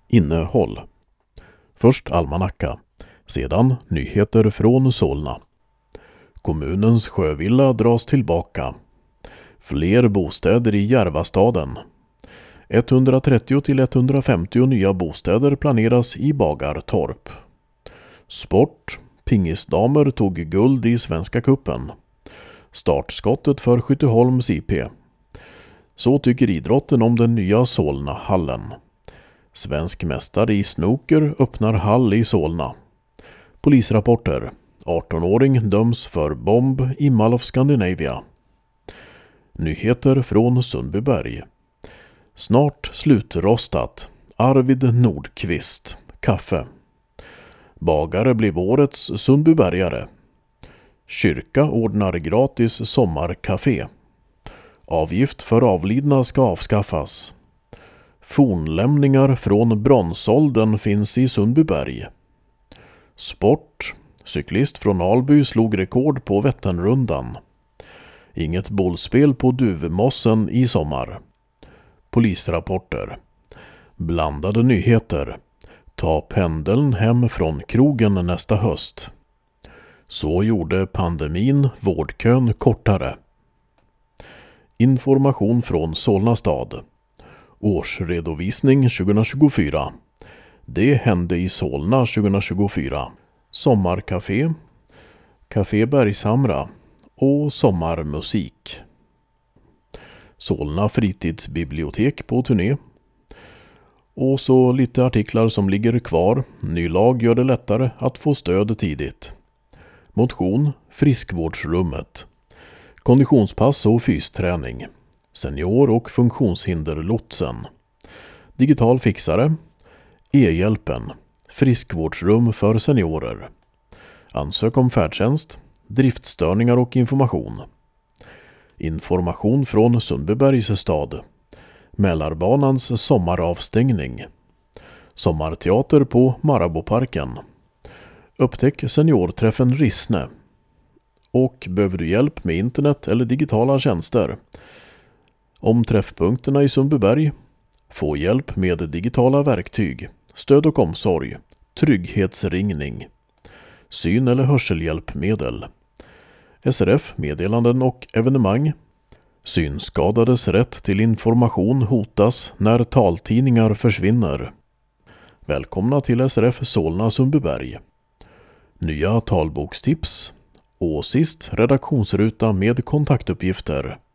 Innehåll. Först almanacka, sedan nyheter från Solna. Kommunens sjövilla dras tillbaka. Fler bostäder i Järvastaden. 130 till 150 nya bostäder planeras i Bagartorp. Sport. Pingisdamer tog guld i Svenska kuppen. Startskottet för Skytteholms IP. Så tycker idrotten om den nya Solna-hallen. Svensk mästare i snooker öppnar hall i Solna. Polisrapporter. 18-åring döms för bomb i Mall of Scandinavia. Nyheter från Sundbyberg. Snart slutrostat. Arvid Nordqvist. Kaffe. Bagare blev årets Sundbybergare. Kyrka ordnar gratis sommarkafé. Avgift för avlidna ska avskaffas. Fornlämningar från bronsåldern finns i Sundbyberg. Sport. Cyklist från Alby slog rekord på Vätternrundan. Inget bollspel på Duvemossen i sommar. Polisrapporter. Blandade nyheter. Ta pendeln hem från krogen nästa höst. Så gjorde pandemin vårdkön kortare. Information från Solna stad. Årsredovisning 2024. Det hände i Solna 2024. Sommarcafé, Café Bergshamra och sommarmusik. Solna fritidsbibliotek på turné. Och så lite artiklar som ligger kvar. Ny lag gör det lättare att få stöd tidigt. Motion, friskvårdsrummet. Konditionspass och fysträning. Senior- och funktionshinderlotsen. Digital fixare. E-hjälpen. Friskvårdsrum för seniorer. Ansök om färdtjänst. Driftstörningar och information. Information från Sundbybergs stad. Mälarbanans sommaravstängning. Sommarteater på Marabouparken. Upptäck seniorträffen Rissne. Och behöver du hjälp med internet eller digitala tjänster? Om träffpunkterna i Sundbyberg. Få hjälp med digitala verktyg. Stöd och omsorg. Trygghetsringning. Syn- eller hörselhjälpmedel. SRF, meddelanden och evenemang. Synskadades rätt till information hotas när taltidningar försvinner. Välkomna till SRF Solna Sundbyberg. Nya talbokstips. Och sist redaktionsruta med kontaktuppgifter.